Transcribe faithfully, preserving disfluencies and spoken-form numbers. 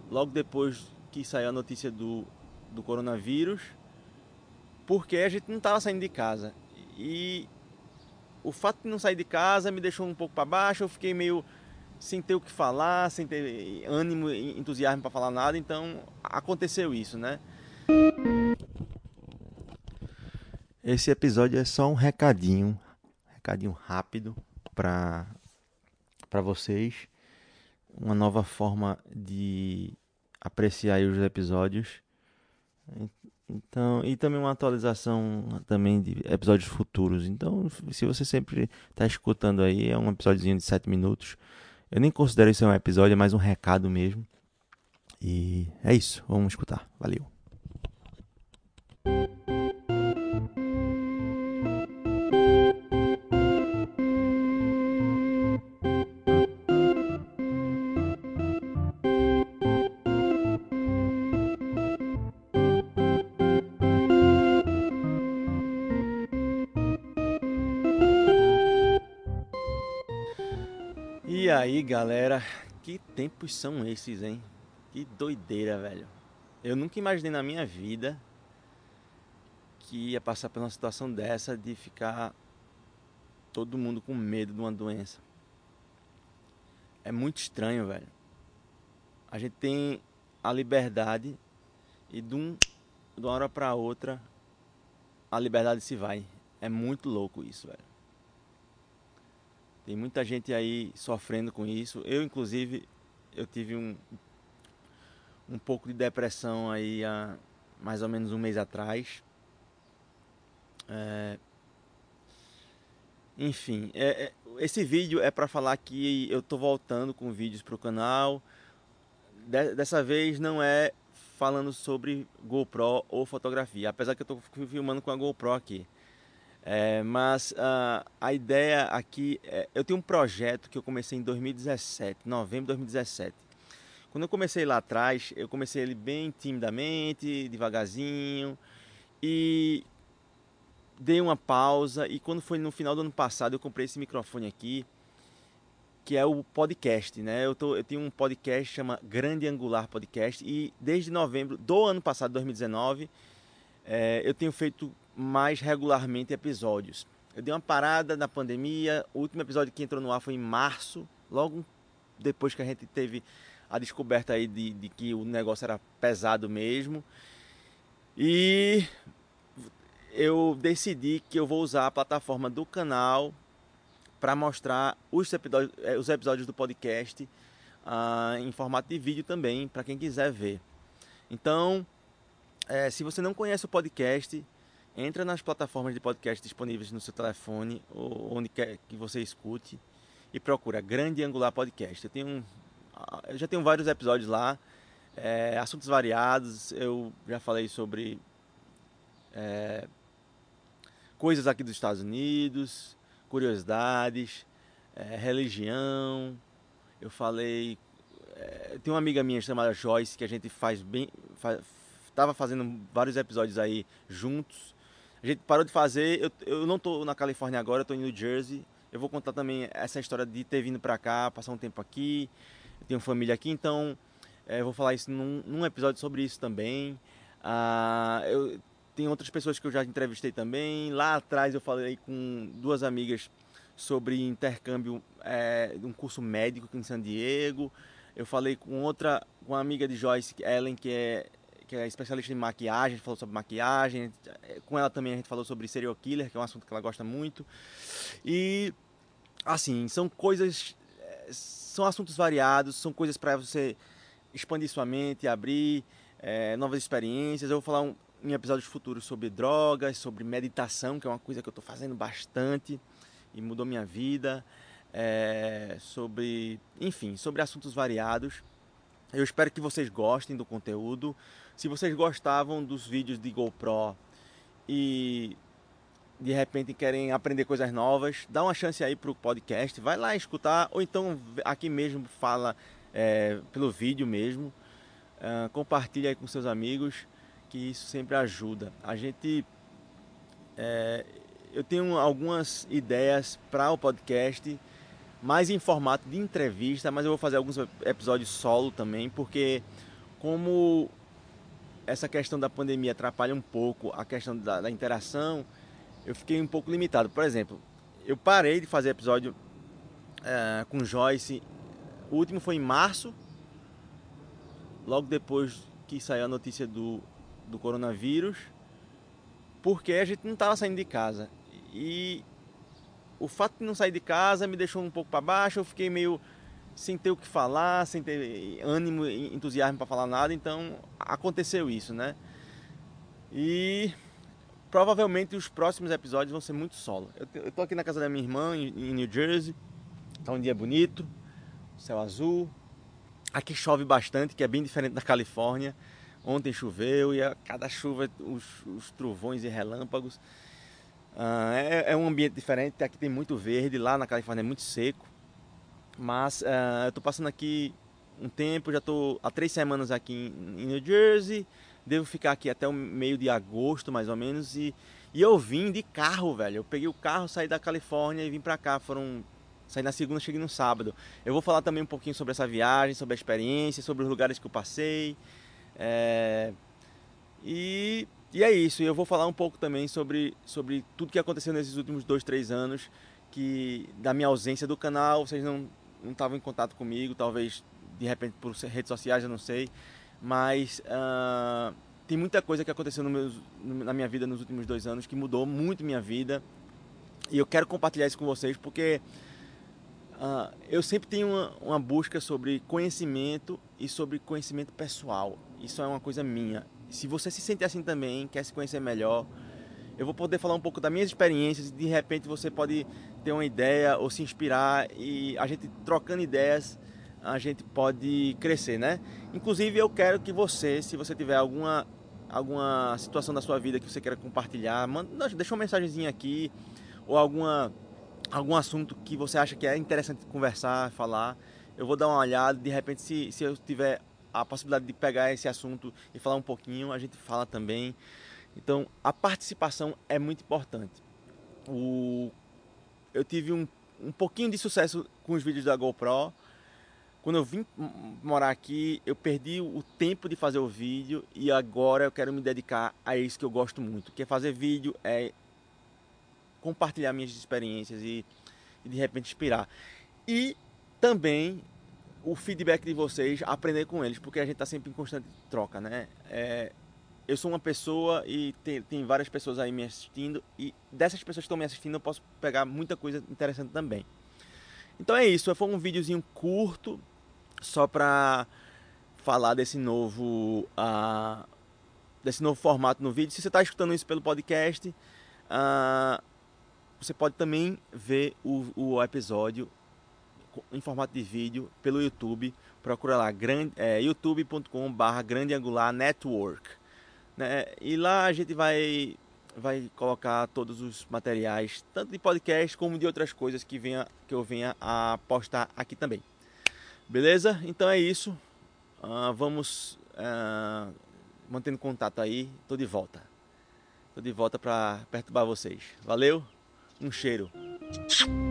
logo depois que saiu a notícia do, do coronavírus, porque a gente não estava saindo de casa. E o fato de não sair de casa me deixou um pouco para baixo, eu fiquei meio sem ter o que falar, sem ter ânimo e entusiasmo para falar nada, então aconteceu isso, né? Esse episódio é só um recadinho, recadinho rápido para para vocês, uma nova forma de apreciar os episódios. Então, e também uma atualização também de episódios futuros. Então, se você sempre está escutando aí, é um episódiozinho de sete minutos. Eu nem considero isso um episódio, é mais um recado mesmo. E é isso, vamos escutar. Valeu. E aí, galera, que tempos são esses, hein? Que doideira, velho. Eu nunca imaginei na minha vida que ia passar por uma situação dessa de ficar todo mundo com medo de uma doença. É muito estranho, velho. A gente tem a liberdade e de, um, de uma hora pra outra a liberdade se vai. É muito louco isso, velho. Tem muita gente aí sofrendo com isso. Eu, inclusive, eu tive um, um pouco de depressão aí há mais ou menos um mês atrás. É... Enfim, é, é, esse vídeo é para falar que eu tô voltando com vídeos pro canal. De, dessa vez não é falando sobre GoPro ou fotografia, apesar que eu tô filmando com a GoPro aqui. É, mas uh, a ideia aqui, é, eu tenho um projeto que eu comecei em dois mil e dezessete, novembro de dois mil e dezessete. Quando eu comecei lá atrás, eu comecei ele bem timidamente, devagarzinho, e dei uma pausa. E quando foi no final do ano passado, eu comprei esse microfone aqui, que é o podcast, né? Eu, tô, eu tenho um podcast que chama Grande Angular Podcast, e desde novembro do ano passado, dois mil e dezenove, é, eu tenho feito mais regularmente episódios. Eu dei uma parada na pandemia, o último episódio que entrou no ar foi em março, logo depois que a gente teve a descoberta aí de, de que o negócio era pesado mesmo. E eu decidi que eu vou usar a plataforma do canal para mostrar os episódios, os episódios do podcast uh, em formato de vídeo também, para quem quiser ver. Então, é, se você não conhece o podcast, entra nas plataformas de podcast disponíveis no seu telefone ou onde quer que você escute e procura Grande Angular Podcast. Eu, tenho, eu já tenho vários episódios lá, é, assuntos variados. Eu já falei sobre é, coisas aqui dos Estados Unidos, curiosidades, é, religião. Eu falei... É, tem uma amiga minha chamada Joyce que a gente faz bem... Faz, tava fazendo vários episódios aí juntos. A gente parou de fazer, eu, eu não tô na Califórnia agora, eu tô em New Jersey. Eu vou contar também essa história de ter vindo pra cá, passar um tempo aqui. Eu tenho família aqui, então é, eu vou falar isso num, num episódio sobre isso também. Ah, eu tenho outras pessoas que eu já entrevistei também. Lá atrás eu falei com duas amigas sobre intercâmbio é, de um curso médico aqui em San Diego. Eu falei com outra, com uma amiga de Joyce, Ellen, que é que é especialista em maquiagem, a gente falou sobre maquiagem. Com ela também a gente falou sobre serial killer, que é um assunto que ela gosta muito. E, assim, são coisas... São assuntos variados, são coisas para você expandir sua mente, abrir é, novas experiências. Eu vou falar um, em episódios futuros sobre drogas, sobre meditação, que é uma coisa que eu estou fazendo bastante e mudou minha vida. É, sobre... Enfim, sobre assuntos variados. Eu espero que vocês gostem do conteúdo. Se vocês gostavam dos vídeos de GoPro e de repente querem aprender coisas novas, dá uma chance aí pro podcast. Vai lá escutar, ou então aqui mesmo fala é, pelo vídeo mesmo. Uh, compartilha aí com seus amigos, que isso sempre ajuda. A gente... É, eu tenho algumas ideias para o podcast, mais em formato de entrevista, mas eu vou fazer alguns episódios solo também, porque como essa questão da pandemia atrapalha um pouco a questão da, da interação, eu fiquei um pouco limitado. Por exemplo, eu parei de fazer episódio é, com Joyce. O último foi em março, logo depois que saiu a notícia do, do coronavírus, porque a gente não estava saindo de casa. E o fato de não sair de casa me deixou um pouco para baixo, eu fiquei meio sem ter o que falar, sem ter ânimo e entusiasmo para falar nada, então aconteceu isso, né? E provavelmente os próximos episódios vão ser muito solo. Eu, eu tô aqui na casa da minha irmã, em, em New Jersey, tá um dia bonito, céu azul. Aqui chove bastante, que é bem diferente da Califórnia. Ontem choveu e a cada chuva os, os trovões e relâmpagos. Ah, é, é um ambiente diferente, aqui tem muito verde, lá na Califórnia é muito seco. Mas uh, eu tô passando aqui um tempo, já tô há três semanas aqui em, em New Jersey. Devo ficar aqui até o meio de agosto, mais ou menos. E, e eu vim de carro, velho. Eu peguei o carro, saí da Califórnia e vim pra cá. Foram... Saí na segunda, cheguei no sábado. Eu vou falar também um pouquinho sobre essa viagem, sobre a experiência, sobre os lugares que eu passei. É... E, e é isso. Eu vou falar um pouco também sobre, sobre tudo que aconteceu nesses últimos dois, três anos. Que da minha ausência do canal, vocês não... não estavam em contato comigo, talvez de repente por redes sociais, eu não sei, mas uh, tem muita coisa que aconteceu no meus, na minha vida nos últimos dois anos que mudou muito minha vida e eu quero compartilhar isso com vocês porque uh, eu sempre tenho uma, uma busca sobre conhecimento e sobre conhecimento pessoal. Isso é uma coisa minha. Se você se sente assim também, quer se conhecer melhor, eu vou poder falar um pouco das minhas experiências e de repente você pode ter uma ideia ou se inspirar e a gente trocando ideias a gente pode crescer, né? Inclusive eu quero que você, se você tiver alguma, alguma situação da sua vida que você queira compartilhar, manda, deixa uma mensagenzinha aqui ou alguma, algum assunto que você acha que é interessante conversar, falar. Eu vou dar uma olhada, de repente se, se eu tiver a possibilidade de pegar esse assunto e falar um pouquinho, a gente fala também. Então, a participação é muito importante. O... Eu tive um, um pouquinho de sucesso com os vídeos da GoPro. Quando eu vim morar aqui, eu perdi o tempo de fazer o vídeo e agora eu quero me dedicar a isso que eu gosto muito, que é fazer vídeo, é compartilhar minhas experiências e, e de repente inspirar. E também o feedback de vocês, aprender com eles, porque a gente está sempre em constante troca, né? É... Eu sou uma pessoa e tem, tem várias pessoas aí me assistindo e dessas pessoas que estão me assistindo eu posso pegar muita coisa interessante também. Então é isso, foi um videozinho curto só para falar desse novo, uh, desse novo formato no vídeo. Se você está escutando isso pelo podcast, uh, você pode também ver o, o episódio em formato de vídeo pelo YouTube. Procura lá, é, youtube ponto com barra grande angular network. Né? E lá a gente vai, vai colocar todos os materiais, tanto de podcast como de outras coisas que, venha, que eu venha a postar aqui também. Beleza? Então é isso. Uh, vamos uh, mantendo contato aí. Tô de volta. Tô de volta para perturbar vocês. Valeu? Um cheiro.